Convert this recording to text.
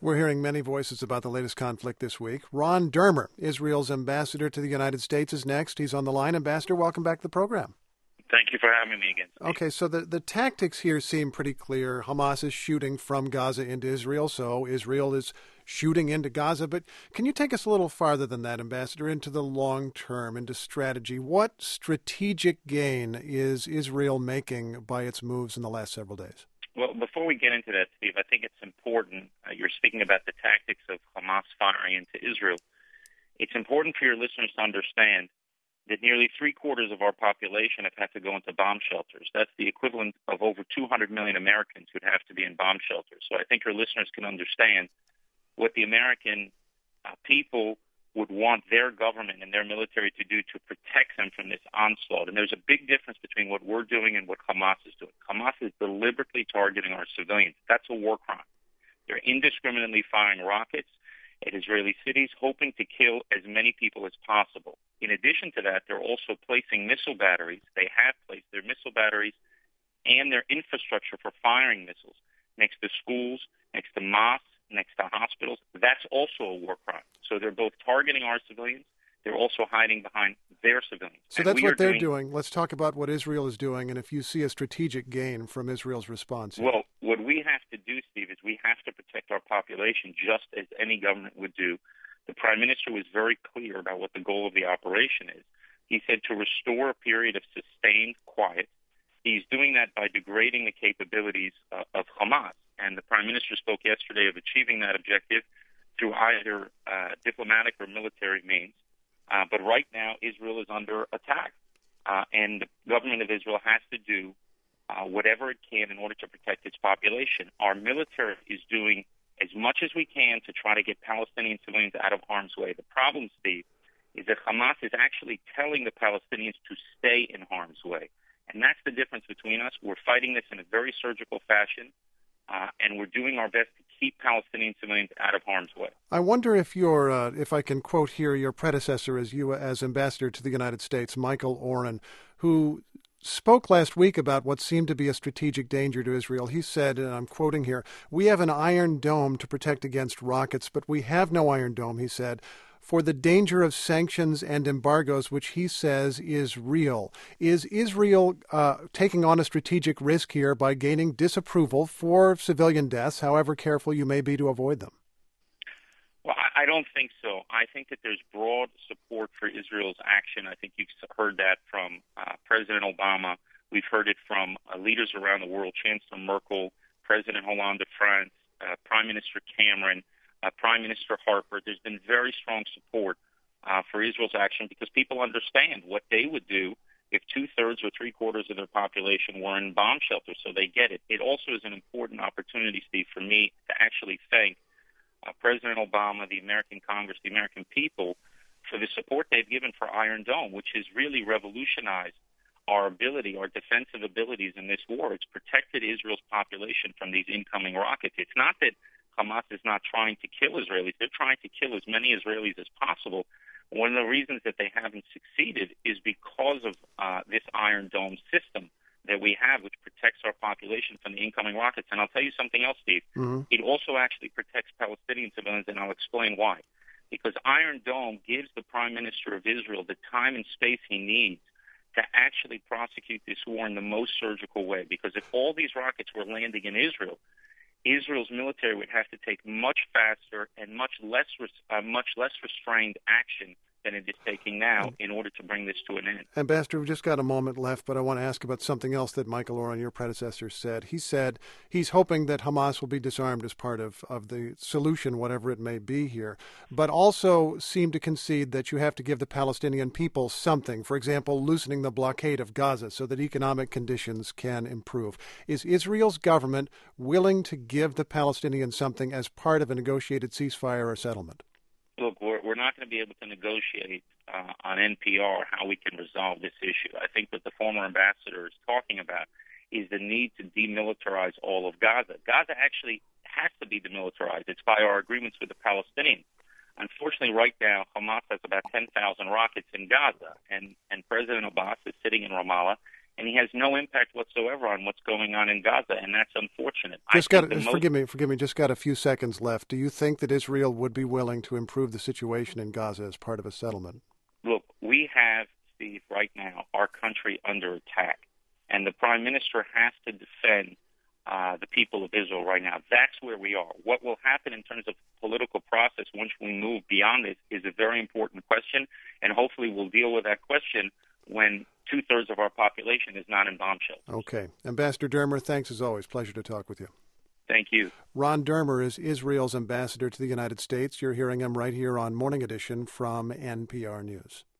We're hearing many voices about the latest conflict this week. Ron Dermer, Israel's ambassador to the United States, is next. He's on the line. Ambassador, welcome back to the program. Thank you for having me again, Steve. Okay, so the tactics here seem pretty clear. Hamas is shooting from Gaza into Israel, so Israel is shooting into Gaza. But can you take us a little farther than that, Ambassador, into the long term, into strategy? What strategic gain is Israel making by its moves in the last several days? Well, before we get into that, Steve, I think it's important. You're speaking about the tactics of Hamas firing into Israel. It's important for your listeners to understand that nearly three-quarters of our population have had to go into bomb shelters. That's the equivalent of over 200 million Americans who'd have to be in bomb shelters. So I think your listeners can understand what the American people would want their government and their military to do to protect them from this onslaught. And there's a big difference between what we're doing and what Hamas is doing. Hamas is deliberately targeting our civilians. That's a war crime. They're indiscriminately firing rockets at Israeli cities, hoping to kill as many people as possible. In addition to that, they're also placing missile batteries. They have placed their missile batteries and their infrastructure for firing missiles next to schools, next to mosques, next to hospitals. That's also a war crime. So they're both targeting our civilians. They're also hiding behind their civilians. So that's what they're doing. Let's talk about what Israel is doing, and if you see a strategic gain from Israel's response. Well, what we have to do, Steve, is we have to protect our population just as any government would do. The Prime Minister was very clear about what the goal of the operation is. He said to restore a period of sustained quiet. He's doing that by degrading the capabilities of Hamas. And the Prime Minister spoke yesterday of achieving that objective through either diplomatic or military means. But right now, Israel is under attack. And the government of Israel has to do whatever it can in order to protect its population. Our military is doing as much as we can to try to get Palestinian civilians out of harm's way. The problem, Steve, is that Hamas is actually telling the Palestinians to stay in harm's way. And that's the difference between us. We're fighting this in a very surgical fashion, and we're doing our best to keep Palestinian civilians out of harm's way. I wonder if if I can quote here your predecessor as ambassador to the United States, Michael Oren, who spoke last week about what seemed to be a strategic danger to Israel. He said, and I'm quoting here, "We have an iron dome to protect against rockets, but we have no iron dome," he said, "for the danger of sanctions and embargoes, which he says is real." Is Israel taking on a strategic risk here by gaining disapproval for civilian deaths, however careful you may be to avoid them? Well, I don't think so. I think that there's broad support for Israel's action. I think you've heard that from President Obama. We've heard it from leaders around the world, Chancellor Merkel, President Hollande of France, Prime Minister Cameron, Prime Minister Harper. There's been very strong support for Israel's action because people understand what they would do if two-thirds or three-quarters of their population were in bomb shelters, so they get it. It also is an important opportunity, Steve, for me to actually thank President Obama, the American Congress, the American people for the support they've given for Iron Dome, which has really revolutionized our ability, our defensive abilities in this war. It's protected Israel's population from these incoming rockets. It's not that Hamas is not trying to kill Israelis. They're trying to kill as many Israelis as possible. One of the reasons that they haven't succeeded is because of this Iron Dome system that we have, which protects our population from the incoming rockets. And I'll tell you something else, Steve. Mm-hmm. It also actually protects Palestinian civilians, and I'll explain why. Because Iron Dome gives the Prime Minister of Israel the time and space he needs to actually prosecute this war in the most surgical way. Because if all these rockets were landing in Israel, Israel's military would have to take much faster and much less restrained action than it is taking now in order to bring this to an end. Ambassador, we've just got a moment left, but I want to ask about something else that Michael Oren, your predecessor, said. He said he's hoping that Hamas will be disarmed as part of the solution, whatever it may be here, but also seemed to concede that you have to give the Palestinian people something, for example, loosening the blockade of Gaza so that economic conditions can improve. Is Israel's government willing to give the Palestinians something as part of a negotiated ceasefire or settlement? Look, we're not going to be able to negotiate on NPR how we can resolve this issue. I think what the former ambassador is talking about is the need to demilitarize all of Gaza. Gaza actually has to be demilitarized. It's by our agreements with the Palestinians. Unfortunately, right now, Hamas has about 10,000 rockets in Gaza, and President Abbas is sitting in Ramallah, and he has no impact whatsoever on what's going on in Gaza, and that's unfortunate. Forgive me, just got a few seconds left. Do you think that Israel would be willing to improve the situation in Gaza as part of a settlement? Look, we have, Steve, right now, our country under attack, and the Prime Minister has to defend the people of Israel right now. That's where we are. What will happen in terms of political process once we move beyond this is a very important question, and hopefully we'll deal with that question when two-thirds of our population is not in bomb shelters. Okay. Ambassador Dermer, thanks as always. Pleasure to talk with you. Thank you. Ron Dermer is Israel's ambassador to the United States. You're hearing him right here on Morning Edition from NPR News.